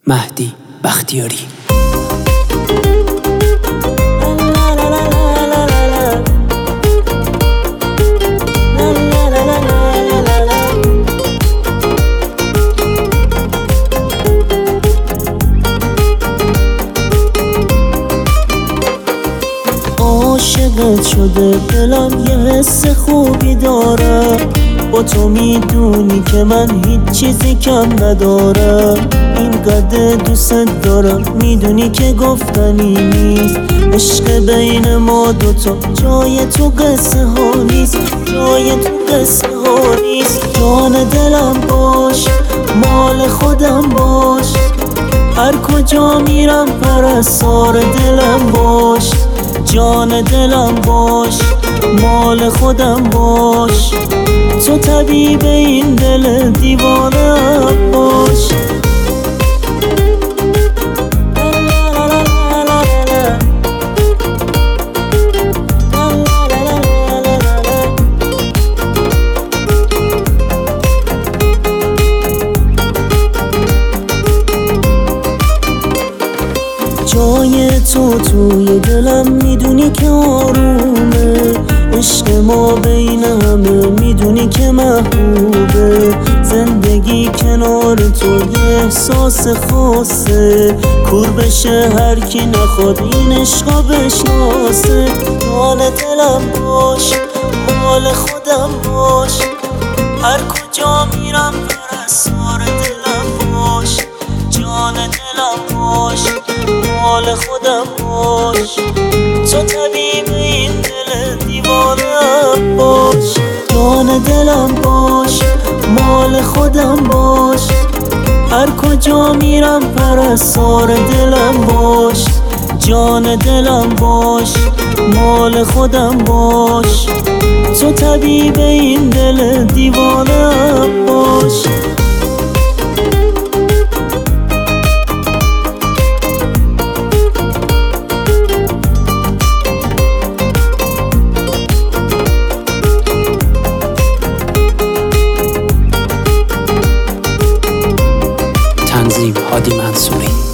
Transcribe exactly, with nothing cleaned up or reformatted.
مهدی بختیاری. عاشقت شده دلم یه حس خوبی داره، با تو میدونی که من هیچ چیزی کم ندارم. اینقدر دوست دارم میدونی که گفتنی نیست، عشق بین ما دوتا جای تو قصه ها نیست، جای تو قصه ها نیست. جان دلم باش، مال خودم باش، هر کجا میرم پرستار دلم باش. جان دلم باش، مال خودم باش، تو طبیب این دل دیوانه باش. جای تو توی دلم میدونی که آرومه، عشق ما بین همه میدونی که محبوبه. زندگی کنار تو یه احساس خاصه، کور بشه هر کی نخواد این عشقا بشناسه. جان دلم باش، مال خودم باش، هر کجا میرم پرستار دلم باش. جان دلم باش، مال خودم باش، تو طبیب این دل دیوانه باش. جان دلم باش، مال خودم باش، هر کجا میرم پرستار دلم باش. جان دلم باش، مال خودم باش، تو طبیب این دل دیوانه باش. تنظیم هادی منصوری.